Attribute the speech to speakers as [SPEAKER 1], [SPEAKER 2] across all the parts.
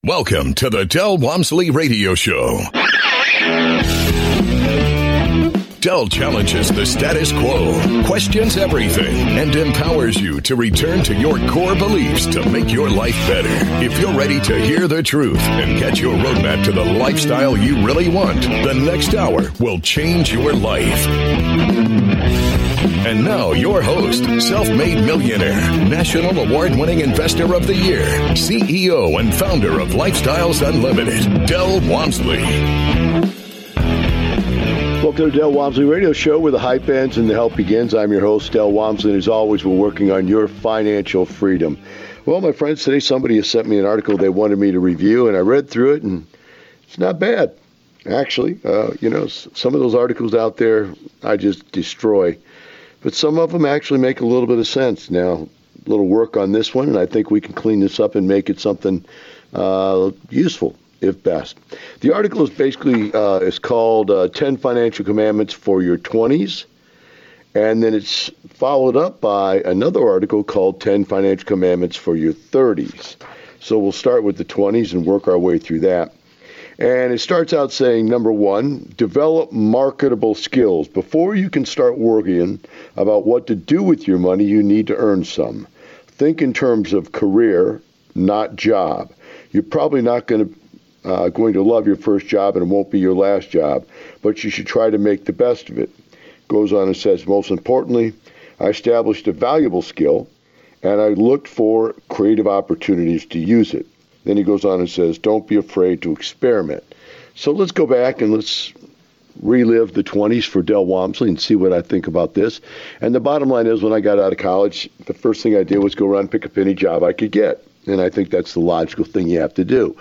[SPEAKER 1] Welcome to the Del Walmsley Radio Show. Del challenges the status quo, questions everything, and empowers you to return to your core beliefs to make your life better. If you're ready to hear the truth and get your roadmap to the lifestyle you really want, the next hour will change your life. And now, your host, self-made millionaire, national award-winning investor of the year, CEO and founder of Lifestyles Unlimited, Del Walmsley.
[SPEAKER 2] Welcome to the Del Walmsley Radio Show, where the hype ends and the help begins. I'm your host, Del Walmsley, and as always, we're working on your financial freedom. Well, my friends, today somebody has sent me an article they wanted me to review, and I read through it, and it's not bad. Actually, some of those articles out there I just destroy. But some of them actually make a little bit of sense. Now, a little work on this one, and I think we can clean this up and make it something useful, if best. The article is basically is called 10 Financial Commandments for Your 20s. And then it's followed up by another article called 10 Financial Commandments for Your 30s. So we'll start with the 20s and work our way through that. And it starts out saying, number one, develop marketable skills. Before you can start worrying about what to do with your money, you need to earn some. Think in terms of career, not job. You're probably not going to love your first job, and it won't be your last job, but you should try to make the best of it. Goes on and says, most importantly, I established a valuable skill, and I looked for creative opportunities to use it. Then he goes on and says, don't be afraid to experiment. So let's go back and let's relive the 20s for Del Walmsley and see what I think about this. And the bottom line is, when I got out of college, the first thing I did was go around and pick up any job I could get. And I think that's the logical thing you have to do.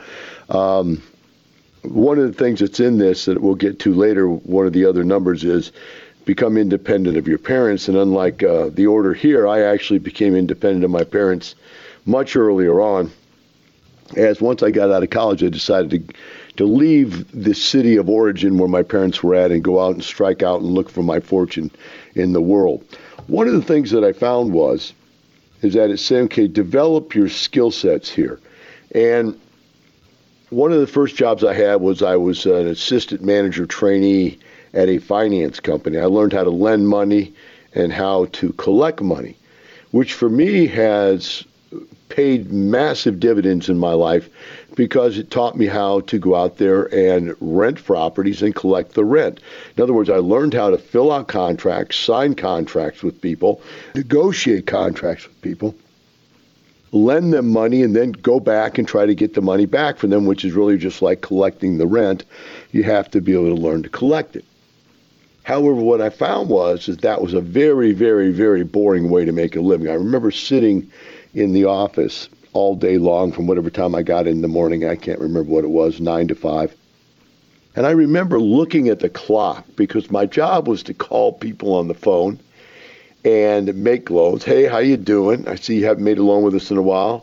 [SPEAKER 2] One of the things that's in this that we'll get to later, one of the other numbers is become independent of your parents. And unlike the order here, I actually became independent of my parents much earlier on. As once I got out of college, I decided to leave the city of origin where my parents were at and go out and strike out and look for my fortune in the world. One of the things that I found is that it's saying, okay, develop your skill sets here. And one of the first jobs I had was I was an assistant manager trainee at a finance company. I learned how to lend money and how to collect money, which for me has paid massive dividends in my life because it taught me how to go out there and rent properties and collect the rent. In other words, I learned how to fill out contracts, sign contracts with people, negotiate contracts with people, lend them money, and then go back and try to get the money back from them, which is really just like collecting the rent. You have to be able to learn to collect it. However, what I found is that was a very, very, very boring way to make a living. I remember sitting in the office all day long from whatever time I got in the morning. I can't remember what it was, 9 to 5. And I remember looking at the clock because my job was to call people on the phone and make loans. Hey, how you doing? I see you haven't made a loan with us in a while.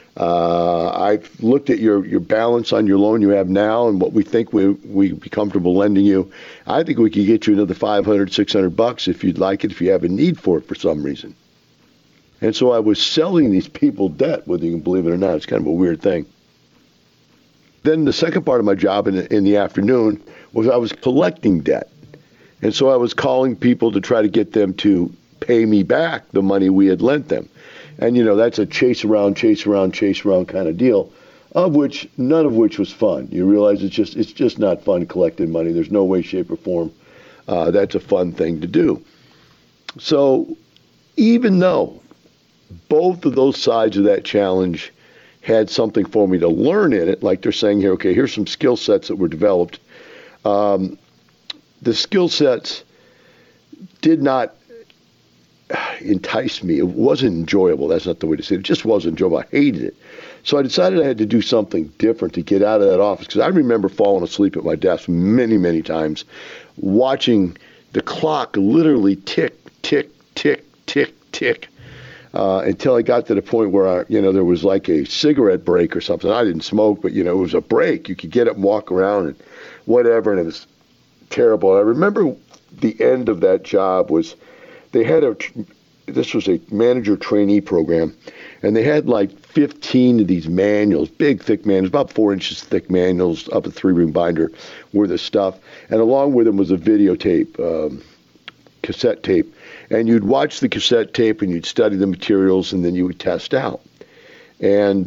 [SPEAKER 2] I've looked at your balance on your loan you have now and what we think we'd be comfortable lending you. I think we could get you another $500, $600 if you'd like it, if you have a need for it for some reason. And so I was selling these people debt, whether you can believe it or not. It's kind of a weird thing. Then the second part of my job in the afternoon was I was collecting debt. And so I was calling people to try to get them to pay me back the money we had lent them. And, that's a chase around kind of deal, none of which was fun. You realize it's just not fun collecting money. There's no way, shape, or form that's a fun thing to do. So even though both of those sides of that challenge had something for me to learn in it, like they're saying here, okay, here's some skill sets that were developed. The skill sets did not entice me. It wasn't enjoyable. That's not the way to say it. It just wasn't enjoyable. I hated it. So I decided I had to do something different to get out of that office, because I remember falling asleep at my desk many, many times, watching the clock literally tick, tick, tick, tick, tick, until I got to the point where, there was like a cigarette break or something. I didn't smoke, but, it was a break. You could get up and walk around and whatever, and it was terrible. I remember the end of that job was they had this was a manager trainee program, and they had like 15 of these manuals, big, thick manuals, about 4 inches thick manuals, up a 3-ring binder worth of stuff. And along with them was a videotape, cassette tape. And you'd watch the cassette tape and you'd study the materials, and then you would test out. And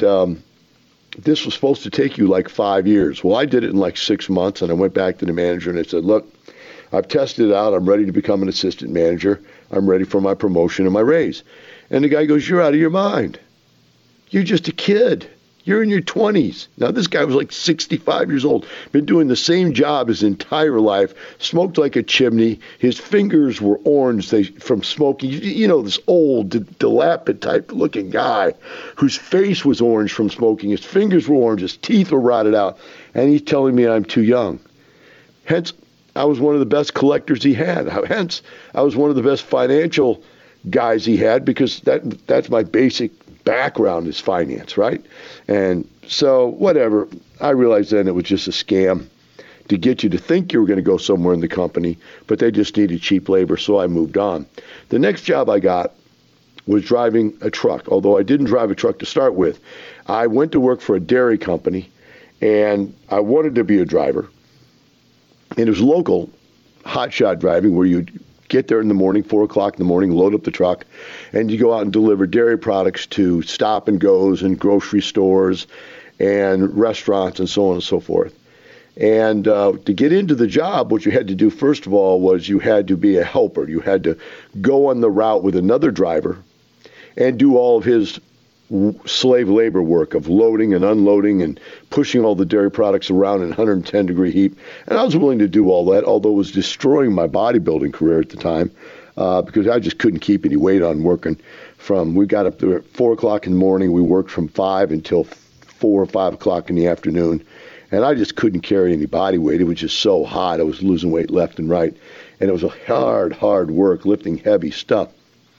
[SPEAKER 2] this was supposed to take you like 5 years. Well, I did it in like 6 months, and I went back to the manager and I said, look, I've tested it out. I'm ready to become an assistant manager. I'm ready for my promotion and my raise. And the guy goes, you're out of your mind. You're just a kid. You're in your 20s. Now, this guy was like 65 years old, been doing the same job his entire life, smoked like a chimney. His fingers were orange from smoking. You know, this old, dilapidated type looking guy whose face was orange from smoking. His fingers were orange. His teeth were rotted out. And he's telling me I'm too young. Hence, I was one of the best collectors he had. Hence, I was one of the best financial guys he had, because that's my basic background is finance, right? And so whatever, I realized then it was just a scam to get you to think you were going to go somewhere in the company, but they just needed cheap labor, so I moved on. The next job I got was driving a truck, although I didn't drive a truck to start with. I went to work for a dairy company, and I wanted to be a driver. And it was local hotshot driving where you'd get there in the morning, 4 o'clock in the morning, load up the truck, and you go out and deliver dairy products to stop and goes and grocery stores and restaurants and so on and so forth. And to get into the job, what you had to do, first of all, was you had to be a helper. You had to go on the route with another driver and do all of his slave labor work of loading and unloading and pushing all the dairy products around in 110-degree heat. And I was willing to do all that, although it was destroying my bodybuilding career at the time, because I just couldn't keep any weight on working we got up there at 4 o'clock in the morning. We worked from 5 until 4 or 5 o'clock in the afternoon. And I just couldn't carry any body weight. It was just so hot. I was losing weight left and right. And it was a hard work, lifting heavy stuff.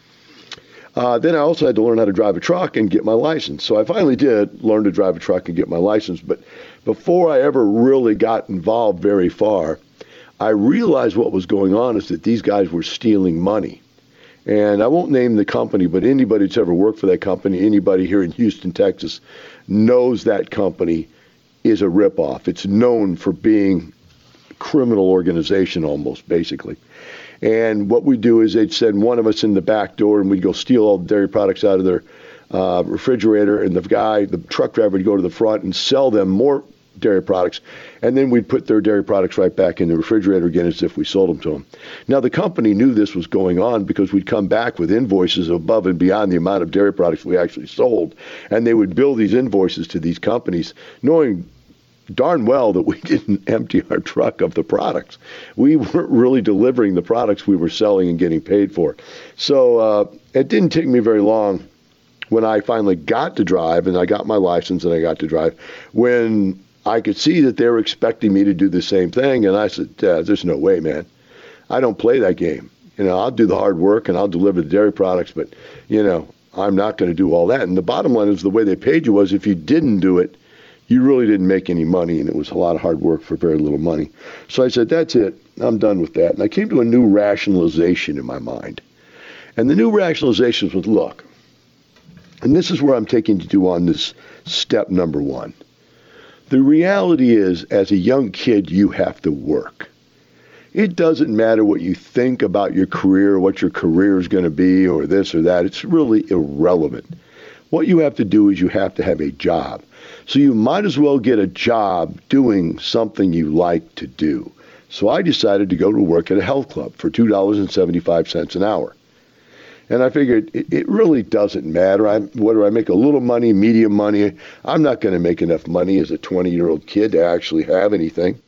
[SPEAKER 2] Then I also had to learn how to drive a truck and get my license. So I finally did learn to drive a truck and get my license. But before I ever really got involved very far, I realized what was going on is that these guys were stealing money. And I won't name the company, but anybody that's ever worked for that company, anybody here in Houston, Texas, knows that company is a ripoff. It's known for being a criminal organization almost, basically. And what we do is they'd send one of us in the back door, and we'd go steal all the dairy products out of their refrigerator, and the truck driver would go to the front and sell them more dairy products, and then we'd put their dairy products right back in the refrigerator again as if we sold them to them. Now, the company knew this was going on because we'd come back with invoices above and beyond the amount of dairy products we actually sold, and they would bill these invoices to these companies, knowing darn well that we didn't empty our truck of the products. We weren't really delivering the products we were selling and getting paid for. So it didn't take me very long when I finally got to drive, and I got my license and I got to drive, when I could see that they were expecting me to do the same thing. And I said, there's no way, man. I don't play that game. I'll do the hard work and I'll deliver the dairy products, but, I'm not going to do all that. And the bottom line is the way they paid you was if you didn't do it, you really didn't make any money, and it was a lot of hard work for very little money. So I said, that's it. I'm done with that. And I came to a new rationalization in my mind. And the new rationalization was, look, and this is where I'm taking you to on this step number 1. The reality is, as a young kid, you have to work. It doesn't matter what you think about your career, what your career is going to be, or this or that. It's really irrelevant. What you have to do is you have to have a job. So you might as well get a job doing something you like to do. So I decided to go to work at a health club for $2.75 an hour. And I figured it really doesn't matter whether I make a little money, medium money. I'm not going to make enough money as a 20-year-old kid to actually have anything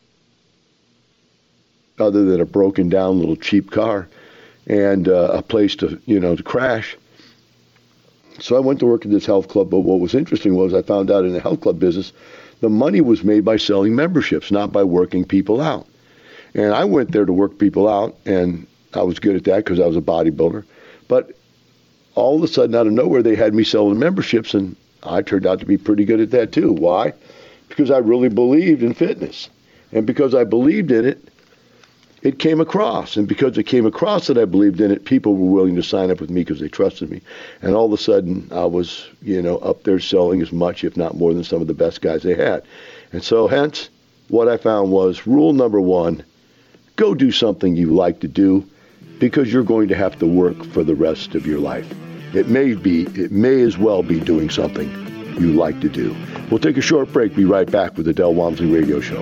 [SPEAKER 2] other than a broken down little cheap car and a place to crash. So I went to work at this health club, but what was interesting was I found out in the health club business, the money was made by selling memberships, not by working people out. And I went there to work people out, and I was good at that because I was a bodybuilder. But all of a sudden, out of nowhere, they had me selling memberships, and I turned out to be pretty good at that too. Why? Because I really believed in fitness. And because I believed in it, it came across. And because it came across that I believed in it, people were willing to sign up with me because they trusted me. And all of a sudden, I was, up there selling as much, if not more, than some of the best guys they had. And so hence, what I found was rule number one, go do something you like to do because you're going to have to work for the rest of your life. It may as well be doing something you like to do. We'll take a short break. Be right back with the Del Walmsley Radio Show.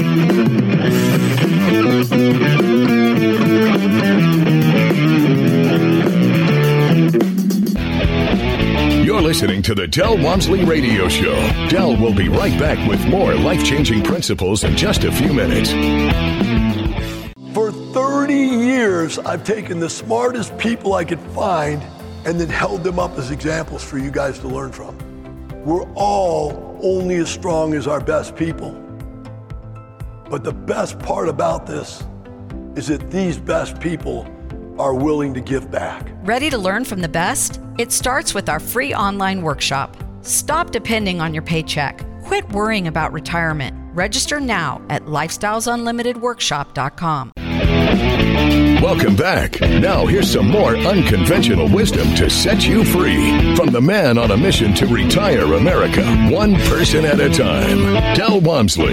[SPEAKER 1] You're listening to the Del Walmsley Radio Show. Del will be right back with more life-changing principles in just a few minutes.
[SPEAKER 3] For 30 years, I've taken the smartest people I could find and then held them up as examples for you guys to learn from. We're all only as strong as our best people. But the best part about this is that these best people are willing to give back.
[SPEAKER 4] Ready to learn from the best? It starts with our free online workshop. Stop depending on your paycheck. Quit worrying about retirement. Register now at lifestylesunlimitedworkshop.com.
[SPEAKER 1] Welcome back. Now here's some more unconventional wisdom to set you free from the man on a mission to retire America, one person at a time, Del Walmsley.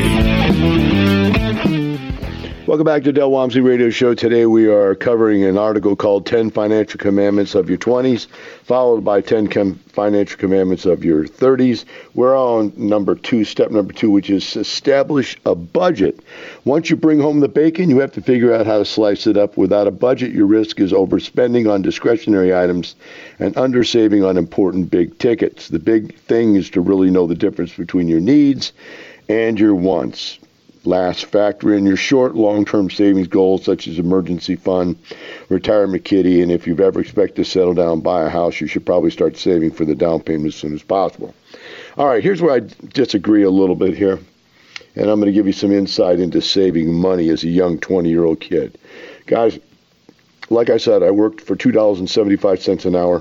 [SPEAKER 2] Welcome back to Del Walmsley Radio Show. Today we are covering an article called 10 Financial Commandments of Your 20s, followed by 10 Financial Commandments of Your 30s. We're on step number two, which is establish a budget. Once you bring home the bacon, you have to figure out how to slice it up. Without a budget, your risk is overspending on discretionary items and undersaving on important big tickets. The big thing is to really know the difference between your needs and your wants. Last, factor in your short, long-term savings goals such as emergency fund, retirement kitty, and if you've ever expected to settle down and buy a house, you should probably start saving for the down payment as soon as possible. All right, here's where I disagree a little bit here, and I'm going to give you some insight into saving money as a young 20-year-old kid. Guys, like I said, I worked for $2.75 an hour,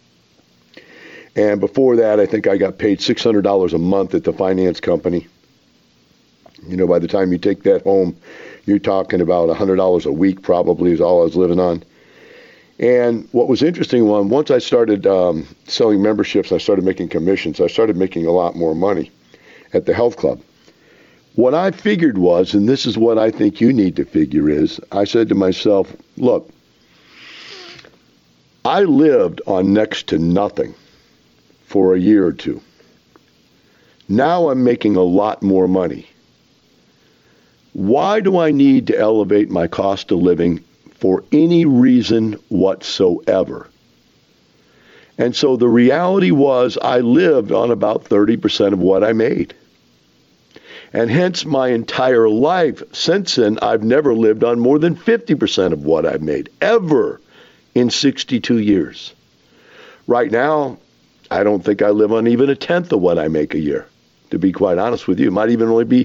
[SPEAKER 2] and before that, I think I got paid $600 a month at the finance company. By the time you take that home, you're talking about $100 a week probably is all I was living on. And what was interesting, once I started selling memberships, I started making commissions. I started making a lot more money at the health club. What I figured was, and this is what I think you need to figure is, I said to myself, look, I lived on next to nothing for a year or two. Now I'm making a lot more money. Why do I need to elevate my cost of living for any reason whatsoever? And so the reality was I lived on about 30% of what I made. And hence my entire life since then, I've never lived on more than 50% of what I've made, ever in 62 years. Right now, I don't think I live on even a tenth of what I make a year. To be quite honest with you, it might even only be,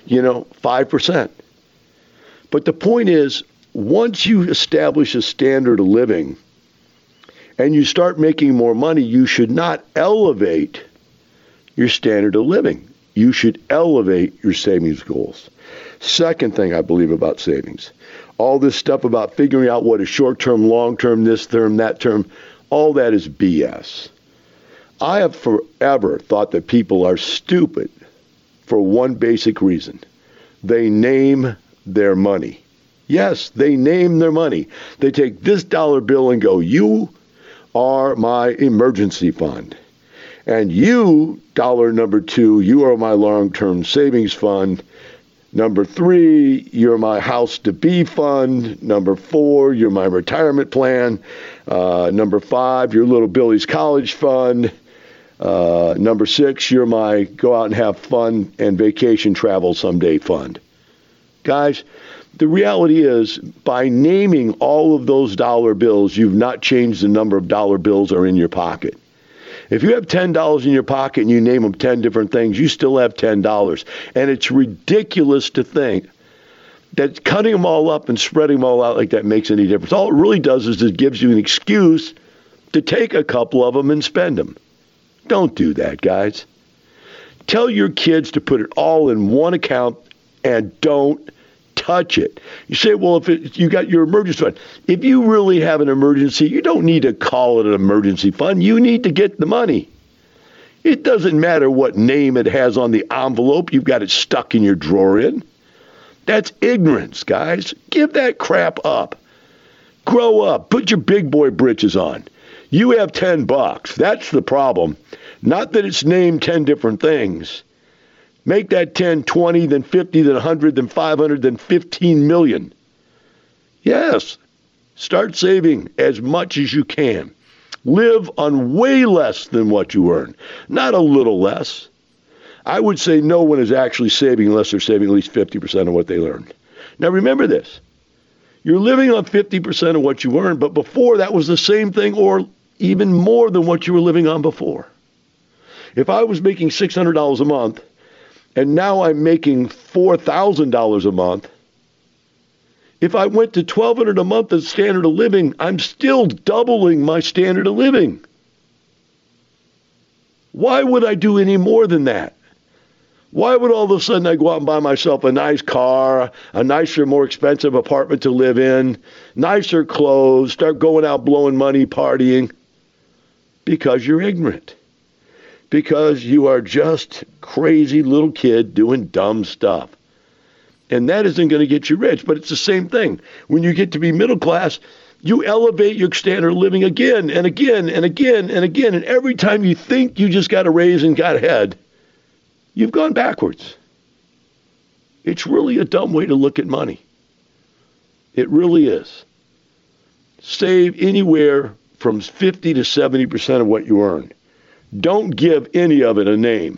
[SPEAKER 2] 5%. But the point is, once you establish a standard of living and you start making more money, you should not elevate your standard of living. You should elevate your savings goals. Second thing I believe about savings, all this stuff about figuring out what is short-term, long-term, this term, that term, all that is BS. I have forever thought that people are stupid for one basic reason. They name their money. Yes, they name their money. They take this dollar bill and go, you are my emergency fund. And you, dollar number 2, you are my long-term savings fund. Number 3, you're my house to be fund. Number 4, you're my retirement plan. Number 5, your little Billy's college fund. Number 6, you're my go out and have fun and vacation travel someday fund. Guys, the reality is by naming all of those dollar bills, you've not changed the number of dollar bills are in your pocket. If you have $10 in your pocket and you name them 10 different things, you still have $10. And it's ridiculous to think that cutting them all up and spreading them all out like that makes any difference. All it really does is it gives you an excuse to take a couple of them and spend them. Don't do that, guys. Tell your kids to put it all in one account and don't touch it. You say, well, if you got your emergency fund, if you really have an emergency, you don't need to call it an emergency fund. You need to get the money. It doesn't matter what name it has on the envelope. You've got it stuck in your drawer in. That's ignorance, guys. Give that crap up. Grow up. Put your big boy britches on. You have $10. That's the problem. Not that it's named 10 different things. Make that 10, 20, then 50, then 100, then 500, then 15 million. Yes. Start saving as much as you can. Live on way less than what you earn. Not a little less. I would say no one is actually saving unless they're saving at least 50% of what they earned. Now remember this. You're living on 50% of what you earn, but before that was the same thing or even more than what you were living on before. If I was making $600 a month, and now I'm making $4,000 a month, if I went to $1,200 a month as standard of living, I'm still doubling my standard of living. Why would I do any more than that? Why would all of a sudden I go out and buy myself a nice car, a nicer, more expensive apartment to live in, nicer clothes, start going out blowing money, partying? Because you're ignorant. Because you are just crazy little kid doing dumb stuff. And that isn't going to get you rich, but it's the same thing. When you get to be middle class, you elevate your standard of living again and again and again and again. And every time you think you just got a raise and got ahead, you've gone backwards. It's really a dumb way to look at money. It really is. Save anywhere from 50 to 70% of what you earn. Don't give any of it a name.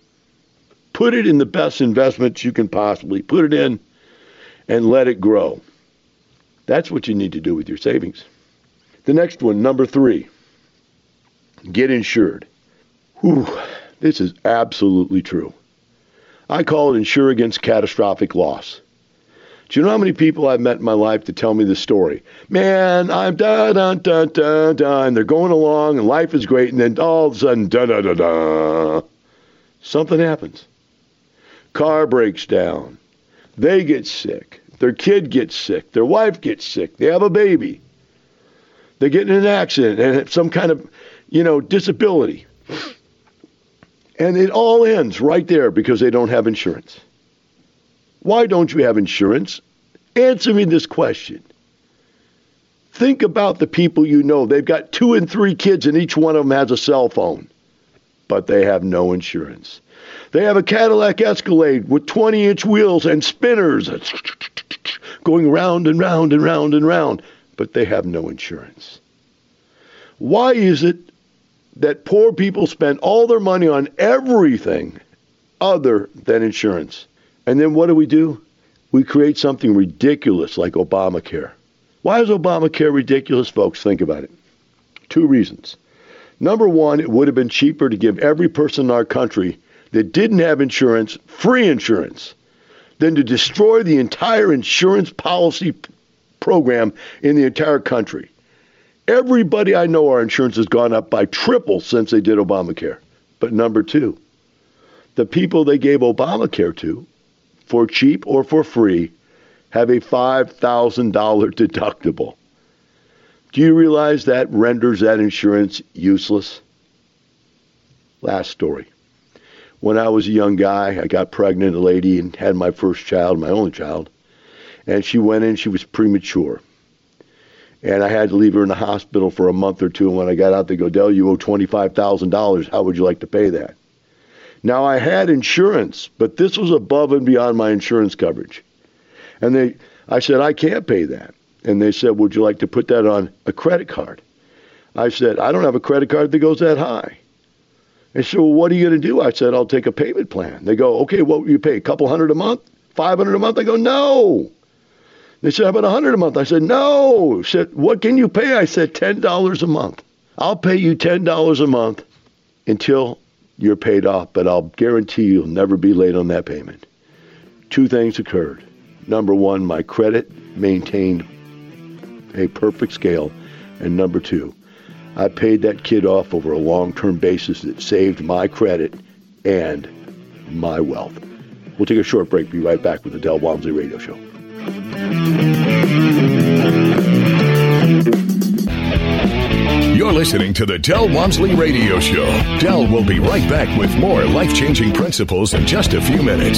[SPEAKER 2] Put it in the best investments you can possibly put it in and let it grow. That's what you need to do with your savings. The next one, number 3, get insured. Whew, this is absolutely true. I call it insure against catastrophic loss. Do you know how many people I've met in my life to tell me this story? Man, I'm da-da-da-da-da, and they're going along, and life is great, and then all of a sudden, da-da-da-da, something happens. Car breaks down. They get sick. Their kid gets sick. Their wife gets sick. They have a baby. They get in an accident and have some kind of, disability. And it all ends right there because they don't have insurance. Why don't you have insurance? Answer me this question. Think about the people you know. They've got 2 and 3 kids and each one of them has a cell phone, but they have no insurance. They have a Cadillac Escalade with 20-inch wheels and spinners going round and round and round and round, but they have no insurance. Why is it that poor people spend all their money on everything other than insurance? And then what do? We create something ridiculous like Obamacare. Why is Obamacare ridiculous, folks? Think about it. 2 reasons. Number 1, it would have been cheaper to give every person in our country that didn't have insurance free insurance than to destroy the entire insurance policy program in the entire country. Everybody I know, our insurance has gone up by triple since they did Obamacare. But number 2, the people they gave Obamacare to, for cheap or for free, have a $5,000 deductible. Do you realize that renders that insurance useless? Last story. When I was a young guy, I got pregnant, a lady, and had my first child, my only child. And she went in, she was premature. And I had to leave her in the hospital for a month or 2. And when I got out, they go, Del, you owe $25,000. How would you like to pay that? Now, I had insurance, but this was above and beyond my insurance coverage. And I said, I can't pay that. And they said, would you like to put that on a credit card? I said, I don't have a credit card that goes that high. They said, well, what are you going to do? I said, I'll take a payment plan. They go, okay, what will you pay? A couple $100 a month? $500 a month? I go, no. They said, how about $100 a month? I said, no. They said, what can you pay? I said, $10 a month. I'll pay you $10 a month until you're paid off, but I'll guarantee you'll never be late on that payment. 2 things occurred. Number 1, my credit maintained a perfect scale. And number 2, I paid that kid off over a long-term basis that saved my credit and my wealth. We'll take a short break. Be right back with the Del Walmsley Radio Show.
[SPEAKER 1] You're listening to the Del Walmsley Radio Show. Del will be right back with more life-changing principles in just a few minutes.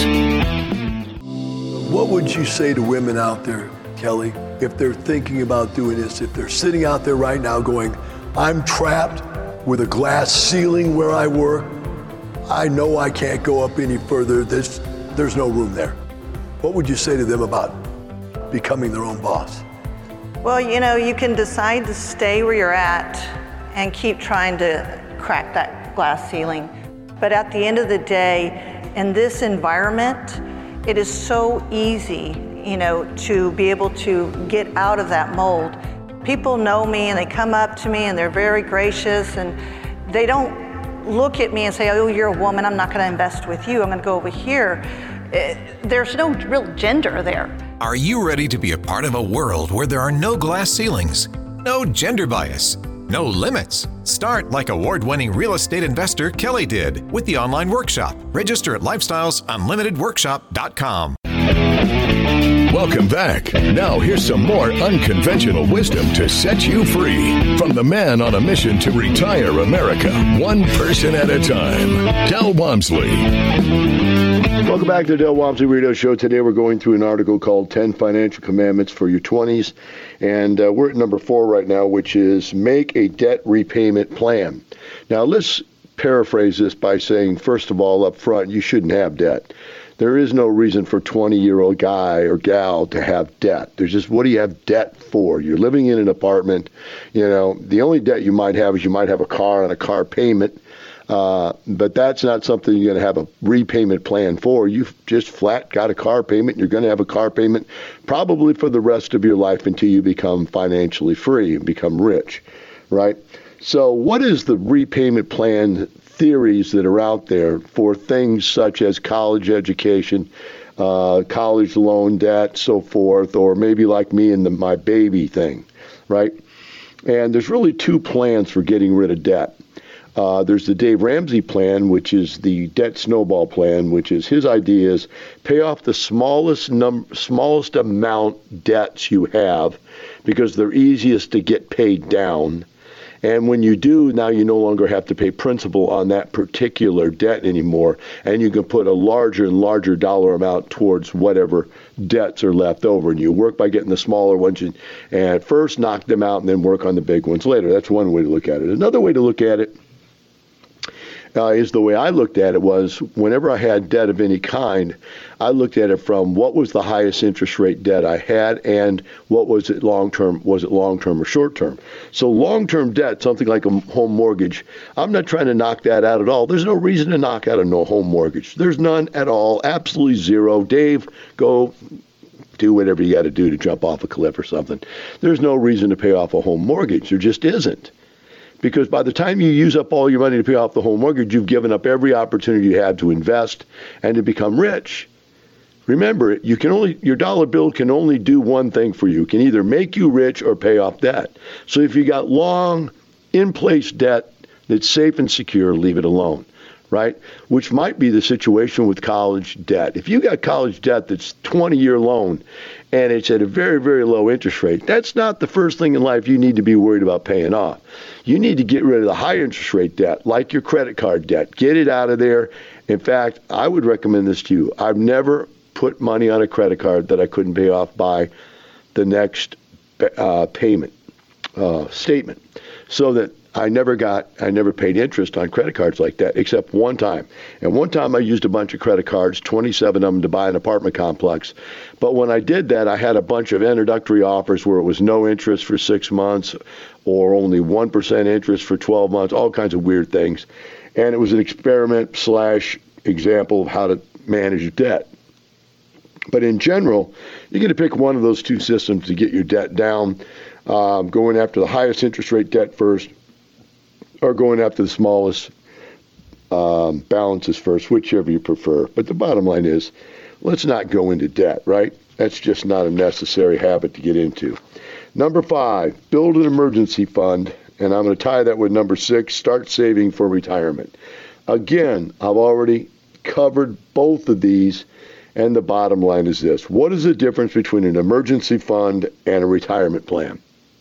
[SPEAKER 3] What would you say to women out there, Kelly, if they're thinking about doing this, if they're sitting out there right now going, I'm trapped with a glass ceiling where I work, I know I can't go up any further, there's no room there. What would you say to them about becoming their own boss?
[SPEAKER 5] Well, you can decide to stay where you're at and keep trying to crack that glass ceiling. But at the end of the day, in this environment, it is so easy, to be able to get out of that mold. People know me and they come up to me and they're very gracious, and they don't look at me and say, oh, you're a woman, I'm not going to invest with you, I'm going to go over here. There's no real gender there.
[SPEAKER 6] Are you ready to be a part of a world where there are no glass ceilings, no gender bias, no limits? Start like award-winning real estate investor Kelly did with the online workshop. Register at lifestylesunlimitedworkshop.com.
[SPEAKER 1] Welcome back. Now here's some more unconventional wisdom to set you free from the man on a mission to retire America, one person at a time, Del Walmsley.
[SPEAKER 2] Welcome back to the Del Walmsley Radio Show. Today we're going through an article called 10 Financial Commandments for Your 20s. And we're at number 4 right now, which is make a debt repayment plan. Now let's paraphrase this by saying, first of all, up front, you shouldn't have debt. There is no reason for a 20-year-old guy or gal to have debt. There's just, what do you have debt for? You're living in an apartment. The only debt you might have is you might have a car and a car payment. But that's not something you're going to have a repayment plan for. You've just flat got a car payment. You're going to have a car payment probably for the rest of your life until you become financially free and become rich, right? So what is the repayment plan theories that are out there for things such as college education, college loan debt, so forth, or maybe like me and my baby thing, right? And there's really 2 plans for getting rid of debt. There's the Dave Ramsey plan, which is the debt snowball plan, which is his idea is pay off the smallest amount debts you have because they're easiest to get paid down. And when you do, now you no longer have to pay principal on that particular debt anymore, and you can put a larger and larger dollar amount towards whatever debts are left over. And you work by getting the smaller ones and first knock them out and then work on the big ones later. That's one way to look at it. Another way to look at it is the way I looked at it was whenever I had debt of any kind, I looked at it from what was the highest interest rate debt I had and what was it long-term or short-term. So long-term debt, something like a home mortgage, I'm not trying to knock that out at all. There's no reason to knock out a home mortgage. There's none at all, absolutely zero. Dave, go do whatever you got to do to jump off a cliff or something. There's no reason to pay off a home mortgage. There just isn't. Because by the time you use up all your money to pay off the home mortgage, you've given up every opportunity you have to invest and to become rich. Remember, your dollar bill can only do one thing for you. It can either make you rich or pay off debt. So if you got long, in-place debt that's safe and secure, leave it alone, right? Which might be the situation with college debt. If you got college debt that's 20-year loan and it's at a very, very low interest rate, that's not the first thing in life you need to be worried about paying off. You need to get rid of the high interest rate debt, like your credit card debt. Get it out of there. In fact, I would recommend this to you. I've never put money on a credit card that I couldn't pay off by the next payment statement, so that I never paid interest on credit cards like that, except one time. And one time I used a bunch of credit cards, 27 of them, to buy an apartment complex. But when I did that, I had a bunch of introductory offers where it was no interest for 6 months or only 1% interest for 12 months, all kinds of weird things. And it was an experiment / example of how to manage debt. But in general, you're going to pick one of those 2 systems to get your debt down, going after the highest interest rate debt first, or going after the smallest balances first, whichever you prefer. But the bottom line is, let's not go into debt, right? That's just not a necessary habit to get into. Number 5, build an emergency fund. And I'm going to tie that with number 6, start saving for retirement. Again, I've already covered both of these And the bottom line is this. What is the difference between an emergency fund and a retirement plan?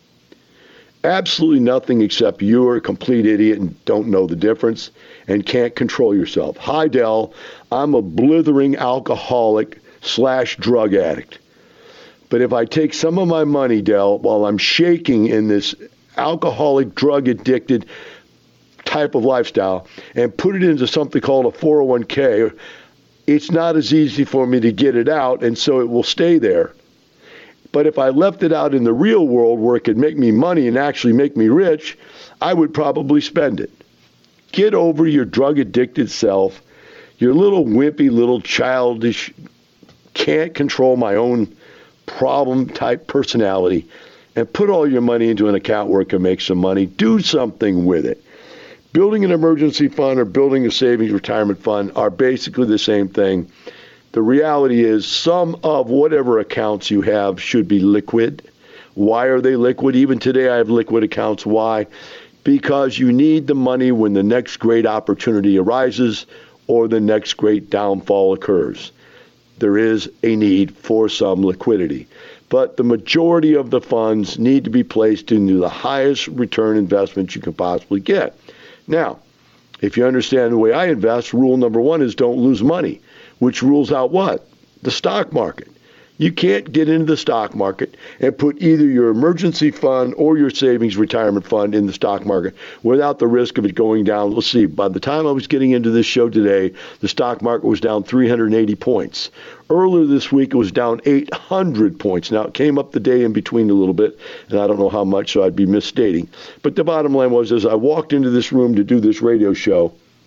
[SPEAKER 2] Absolutely nothing, except you're a complete idiot and don't know the difference and can't control yourself. Hi, Del. I'm a blithering alcoholic / drug addict. But if I take some of my money, Del, while I'm shaking in this alcoholic, drug-addicted type of lifestyle and put it into something called a 401k, it's not as easy for me to get it out, and so it will stay there. But if I left it out in the real world where it could make me money and actually make me rich, I would probably spend it. Get over your drug-addicted self, your little wimpy, little childish, can't control my own problem-type personality, and put all your money into an account where it can make some money. Do something with it. Building an emergency fund or building a savings retirement fund are basically the same thing. The reality is some of whatever accounts you have should be liquid. Why are they liquid? Even today I have liquid accounts. Why? Because you need the money when the next great opportunity arises or the next great downfall occurs. There is a need for some liquidity. But the majority of the funds need to be placed into the highest return investments you can possibly get. Now, if you understand the way I invest, rule number one is don't lose money, which rules out what? The stock market. You can't get into the stock market and put either your emergency fund or your savings retirement fund in the stock market without the risk of it going down. Let's see, by the time I was getting into this show today, the stock market was down 380 points. Earlier this week, it was down 800 points. Now, it came up the day in between a little bit, and I don't know how much, so I'd be misstating. But the bottom line was, as I walked into this room to do this radio show,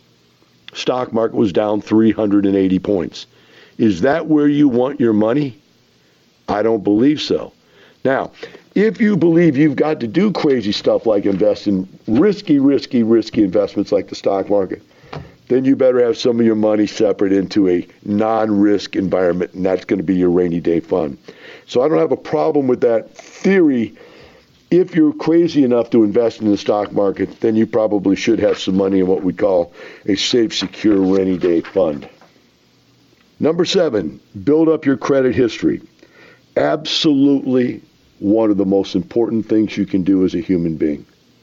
[SPEAKER 2] stock market was down 380 points. Is that where you want your money? I don't believe so. Now, if you believe you've got to do crazy stuff like invest in risky investments like the stock market, then you better have some of your money separate into a non-risk environment, and that's going to be your rainy day fund. So I don't have a problem with that theory. If you're crazy enough to invest in the stock market, then you probably should have some money in what we call a safe, secure rainy day fund. Number 7, build up your credit history. Absolutely one of the most important things you can do as a human being.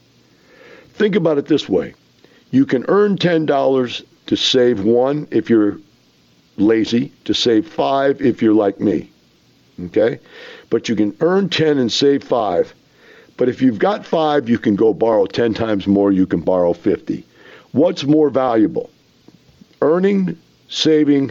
[SPEAKER 2] Think about it this way. You can earn $10 to save $1 if you're lazy, to save $5 if you're like me. Okay? But you can earn 10 and save 5. But if you've got 5, you can go borrow 10 times more, you can borrow 50. What's more valuable? Earning, saving,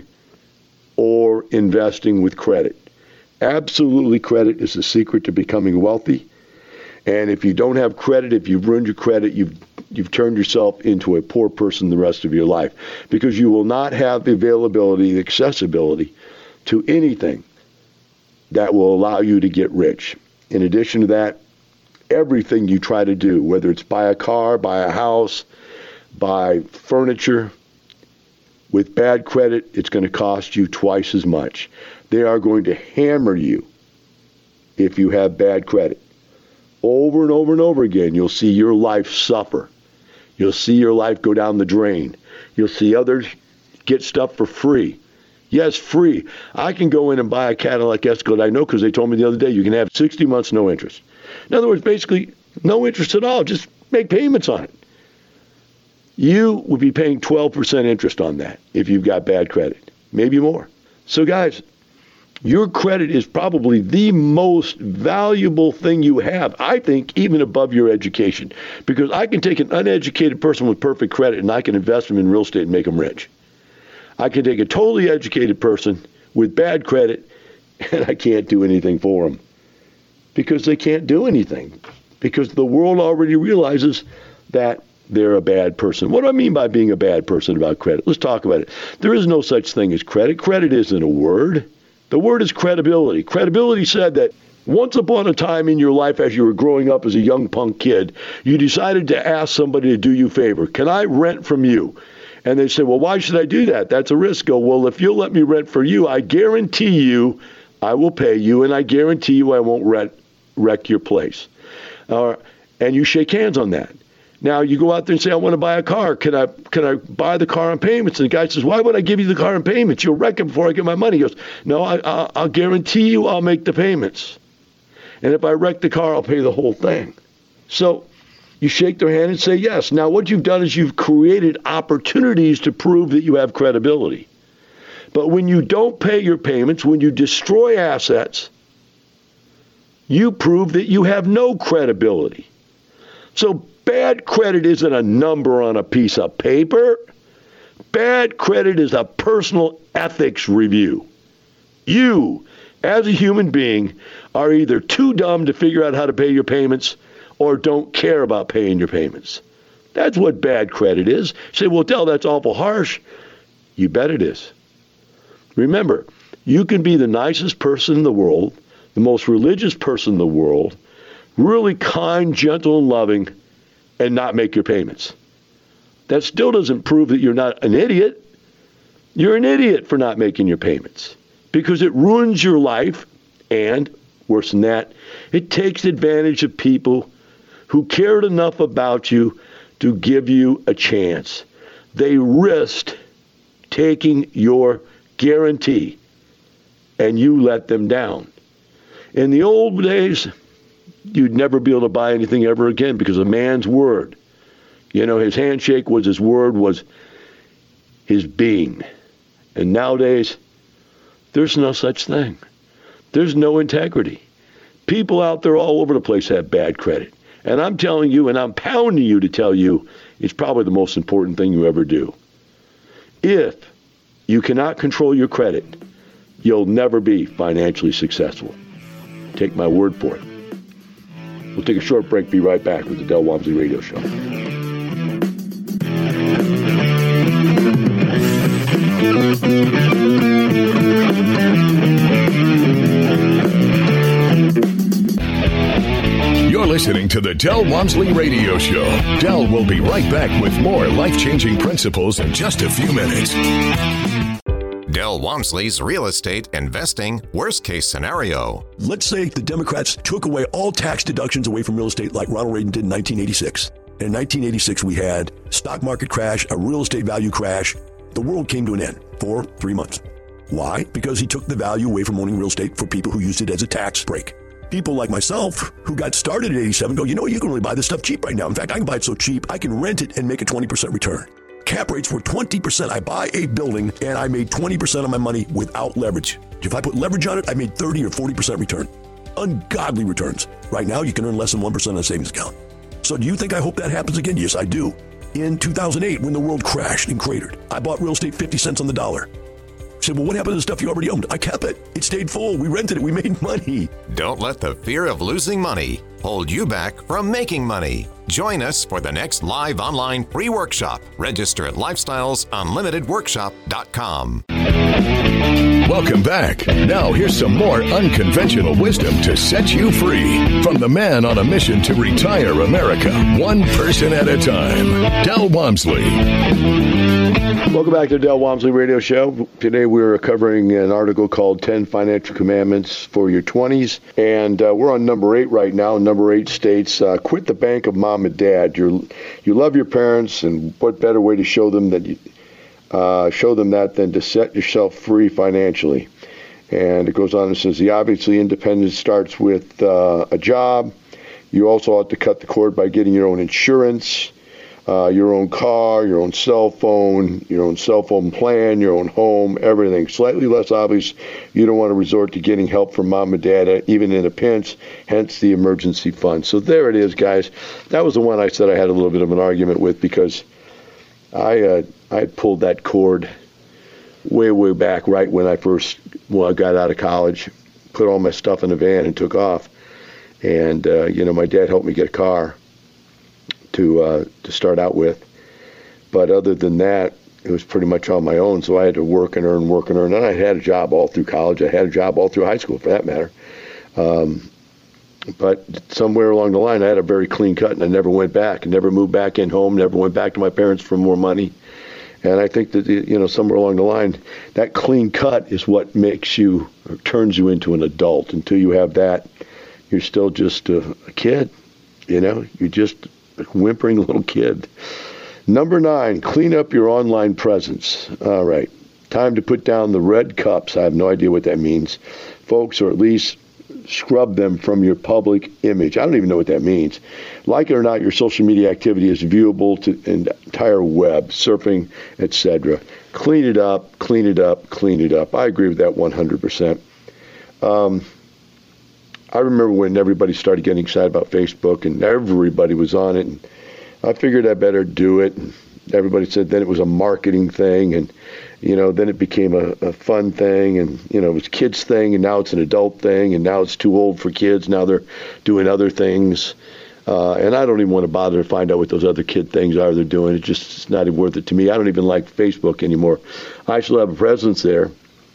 [SPEAKER 2] or investing with credit? Absolutely, credit is the secret to becoming wealthy. And if you don't have credit, if you've ruined your credit, you've turned yourself into a poor person the rest of your life, because you will not have the availability, the accessibility to anything that will allow you to get rich. In addition to that, everything you try to do, whether it's buy a car, buy a house, buy furniture, with bad credit, it's going to cost you twice as much. They are going to hammer you if you have bad credit. Over and over and over again, you'll see your life suffer. You'll see your life go down the drain. You'll see others get stuff for free. Yes, free. I can go in and buy a Cadillac Escalade. I know because they told me the other day you can have 60 months no interest. In other words, basically no interest at all. Just make payments on it. You would be paying 12% interest on that if you've got bad credit, maybe more. So guys, your credit is probably the most valuable thing you have, I think, even above your education, because I can take an uneducated person with perfect credit and I can invest them in real estate and make them rich. I can take a totally educated person with bad credit and I can't do anything for them because they can't do anything, because the world already realizes that they're a bad person. What do I mean by being a bad person about credit? Let's talk about it. There is no such thing as credit. Credit isn't a word. The word is credibility. Credibility said that once upon a time in your life as you were growing up as a young punk kid, you decided to ask somebody to do you a favor. Can I rent from you? And they say, well, why should I do that? That's a risk. Go, well, if you'll let me rent for you, I guarantee you I will pay you, and I guarantee you I won't wreck your place. And you shake hands on that. Now you go out there and say, I want to buy a car. Can I buy the car on payments? And the guy says, why would I give you the car on payments? You'll wreck it before I get my money. He goes, no, I'll guarantee you I'll make the payments. And if I wreck the car, I'll pay the whole thing. So you shake their hand and say yes. Now what you've done is you've created opportunities to prove that you have credibility. But when you don't pay your payments, when you destroy assets, you prove that you have no credibility. So bad credit isn't a number on a piece of paper. Bad credit is a personal ethics review. You, as a human being, are either too dumb to figure out how to pay your payments or don't care about paying your payments. That's what bad credit is. You say, well, Del, that's awful harsh. You bet it is. Remember, you can be the nicest person in the world, the most religious person in the world, really kind, gentle, and loving, and not make your payments. That still doesn't prove that you're not an idiot. You're an idiot for not making your payments because it ruins your life, and worse than that, it takes advantage of people who cared enough about you to give you a chance. They risked taking your guarantee, and you let them down. In the old days, you'd never be able to buy anything ever again because a man's word, his handshake was his word, was his being. And nowadays, there's no such thing. There's no integrity. People out there all over the place have bad credit. And I'm telling you, and I'm pounding you to tell you, it's probably the most important thing you ever do. If you cannot control your credit, you'll never be financially successful. Take my word for it. We'll take a short break, be right back with the Del Walmsley Radio Show.
[SPEAKER 1] You're listening to the Del Walmsley Radio Show. Del will be right back with more life-changing principles in just a few minutes.
[SPEAKER 6] Del Walmsley's Real Estate Investing Worst Case Scenario.
[SPEAKER 3] Let's say the Democrats took away all tax deductions away from real estate like Ronald Reagan did in 1986. And in 1986, we had stock market crash, a real estate value crash. The world came to an end for 3 months. Why? Because he took the value away from owning real estate for people who used it as a tax break. People like myself who got started at 87 go, you can really buy this stuff cheap right now. In fact, I can buy it so cheap, I can rent it and make a 20% return. Cap rates were 20%. I buy a building and I made 20% of my money without leverage. If I put leverage on it, I made 30 or 40% return. Ungodly returns. Right now, you can earn less than 1% on a savings account. So do you think I hope that happens again? Yes, I do. In 2008, when the world crashed and cratered, I bought real estate 50 cents on the dollar. I said, well, what happened to the stuff you already owned? I kept it. It stayed full. We rented it. We made money.
[SPEAKER 6] Don't let the fear of losing money hold you back from making money. Join us for the next live online free workshop. Register at lifestylesunlimitedworkshop.com.
[SPEAKER 1] Welcome back. Now here's some more unconventional wisdom to set you free from the man on a mission to retire America, one person at a time, Del Walmsley.
[SPEAKER 2] Welcome back to the Del Walmsley Radio Show. Today we're covering an article called 10 Financial Commandments for Your 20s. And we're on number 8 right now. Number 8 states, quit the bank of mom and dad. You love your parents, and what better way to show them that than to set yourself free financially. And it goes on and says, obviously independence starts with a job. You also ought to cut the cord by getting your own insurance, your own car, your own cell phone plan, your own home, everything. Slightly less obvious, you don't want to resort to getting help from mom and dad, even in a pinch, hence the emergency fund. So there it is, guys. That was the one I said I had a little bit of an argument with because I pulled that cord way back right when I got out of college, put all my stuff in a van and took off. And, my dad helped me get a car to start out with. But other than that, it was pretty much on my own. So I had to work and earn. And I had a job all through college. I had a job all through high school, for that matter. But somewhere along the line, I had a very clean cut, and I never went back. I never moved back in home, never went back to my parents for more money. And I think that, somewhere along the line, that clean cut is what makes you, or turns you into an adult. Until you have that, you're still just a kid. You're just a whimpering little kid. Number 9, clean up your online presence. All right. Time to put down the red cups. I have no idea what that means, folks, or at least scrub them from your public image. I don't even know what that means. Like it or not, your social media activity is viewable to the entire web, surfing, etc. Clean it up, clean it up, clean it up. I agree with that 100%. I remember when everybody started getting excited about Facebook and everybody was on it, and I figured I better do it. And everybody said then it was a marketing thing, and then it became a fun thing, and it was kids thing, and now it's an adult thing, and now it's too old for kids. Now they're doing other things, and I don't even want to bother to find out what those other kid things are they're doing. It's not even worth it to me. I don't even like Facebook anymore. I still have a presence there,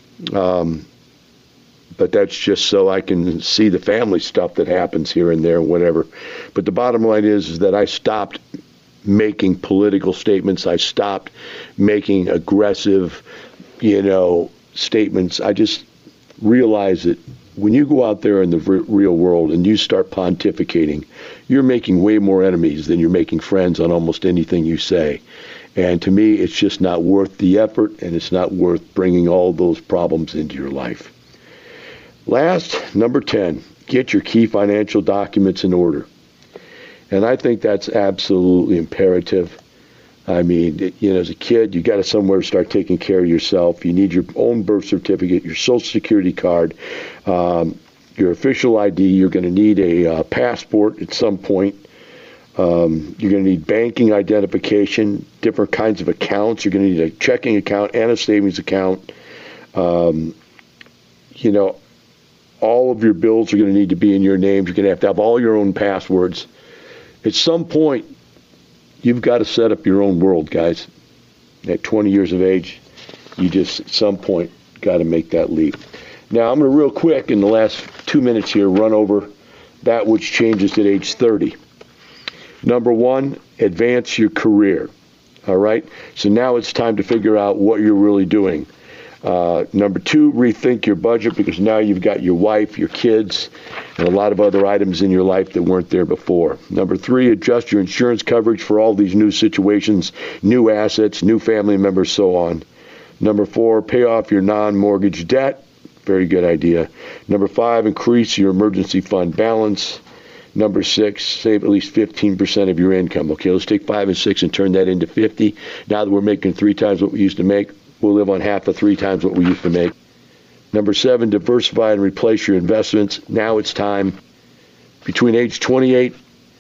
[SPEAKER 2] but that's just so I can see the family stuff that happens here and there, whatever. But the bottom line is that I stopped making political statements. I stopped making aggressive, statements. I just realized that when you go out there in the real world and you start pontificating, you're making way more enemies than you're making friends on almost anything you say. And to me, it's just not worth the effort, and it's not worth bringing all those problems into your life. Last, number 10, get your key financial documents in order. And I think that's absolutely imperative. I mean, as a kid, you got to somewhere start taking care of yourself. You need your own birth certificate, your Social Security card, your official ID. You're going to need a passport at some point. You're going to need banking identification, different kinds of accounts. You're going to need a checking account and a savings account. All of your bills are going to need to be in your name. You're going to have all your own passwords. At some point, you've got to set up your own world, guys. At 20 years of age, you just, at some point, got to make that leap. Now, I'm going to real quick, in the last 2 minutes here, run over that which changes at age 30. Number 1, advance your career. All right? So now it's time to figure out what you're really doing. Number 2, rethink your budget, because now you've got your wife, your kids, and a lot of other items in your life that weren't there before. Number 3, adjust your insurance coverage for all these new situations, new assets, new family members, so on. Number 4, pay off your non-mortgage debt. Very good idea. Number 5, increase your emergency fund balance. Number 6, save at least 15% of your income. Okay, let's take 5 and 6 and turn that into 50. Now that we're making 3 times what we used to make, we'll live on half of 3 times what we used to make. Number 7, diversify and replace your investments. Now it's time. Between age 28,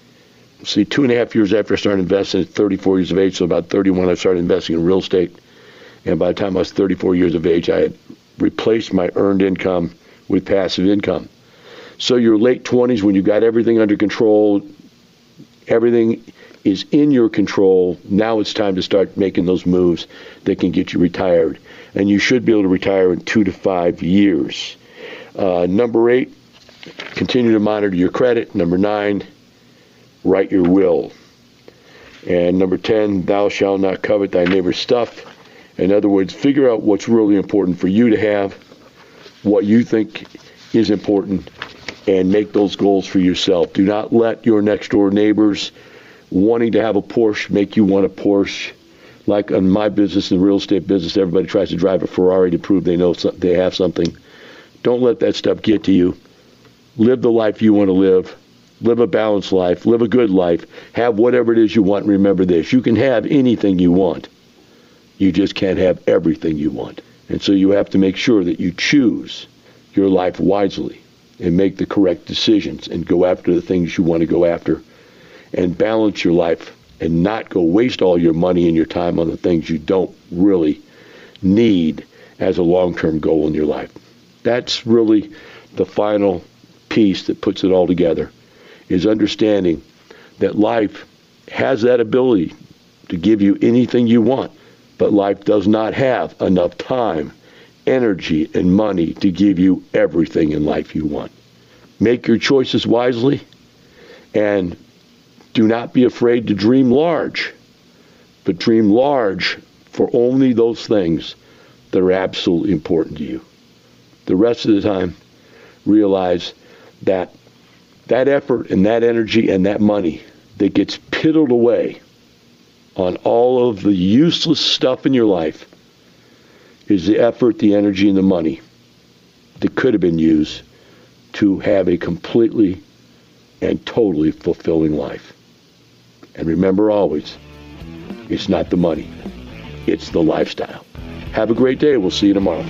[SPEAKER 2] 2.5 years after I started investing at 34 years of age, so about 31, I started investing in real estate. And by the time I was 34 years of age, I had replaced my earned income with passive income. So your late 20s, when you got everything under control, everything is in your control, now it's time to start making those moves that can get you retired. And you should be able to retire in 2 to 5 years. Number 8, continue to monitor your credit. Number 9, write your will. And number 10, thou shalt not covet thy neighbor's stuff. In other words, figure out what's really important for you to have, what you think is important, and make those goals for yourself. Do not let your next door neighbors wanting to have a Porsche make you want a Porsche. Like in my business, in the real estate business, everybody tries to drive a Ferrari to prove they know they have something. Don't let that stuff get to you. Live the life you want to live. Live a balanced life. Live a good life. Have whatever it is you want. Remember this. You can have anything you want. You just can't have everything you want. And so you have to make sure that you choose your life wisely and make the correct decisions and go after the things you want to go after and balance your life and not go waste all your money and your time on the things you don't really need as a long-term goal in your life. That's really the final piece that puts it all together, is understanding that life has that ability to give you anything you want, but life does not have enough time, energy, and money to give you everything in life you want. Make your choices wisely, and do not be afraid to dream large, but dream large for only those things that are absolutely important to you. The rest of the time, realize that that effort and that energy and that money that gets piddled away on all of the useless stuff in your life is the effort, the energy, and the money that could have been used to have a completely and totally fulfilling life. And remember always, it's not the money, it's the lifestyle. Have a great day. We'll see you tomorrow.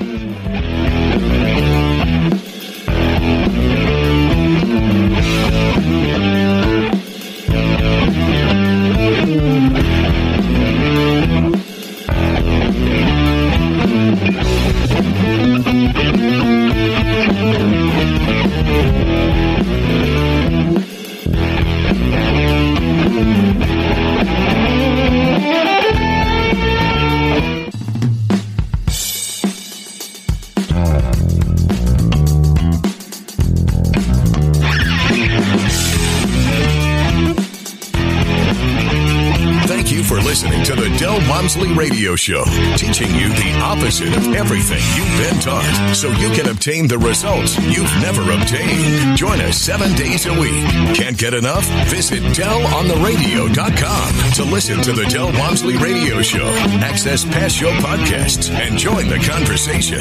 [SPEAKER 1] Listening to the Del Walmsley Radio Show, teaching you the opposite of everything you've been taught, so you can obtain the results you've never obtained. Join us 7 days a week. Can't get enough? Visit DelOnTheRadio.com to listen to the Del Walmsley Radio Show, access past show podcasts, and join the conversation.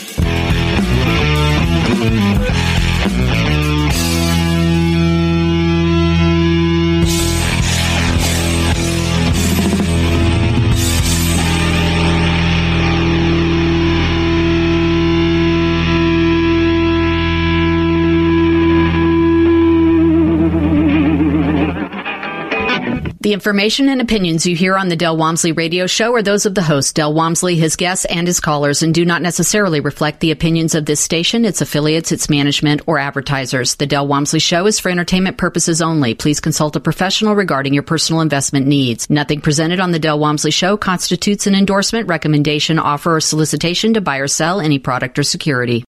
[SPEAKER 7] The information and opinions you hear on the Del Walmsley Radio Show are those of the host, Del Walmsley, his guests, and his callers, and do not necessarily reflect the opinions of this station, its affiliates, its management, or advertisers. The Del Walmsley Show is for entertainment purposes only. Please consult a professional regarding your personal investment needs. Nothing presented on the Del Walmsley Show constitutes an endorsement, recommendation, offer, or solicitation to buy or sell any product or security.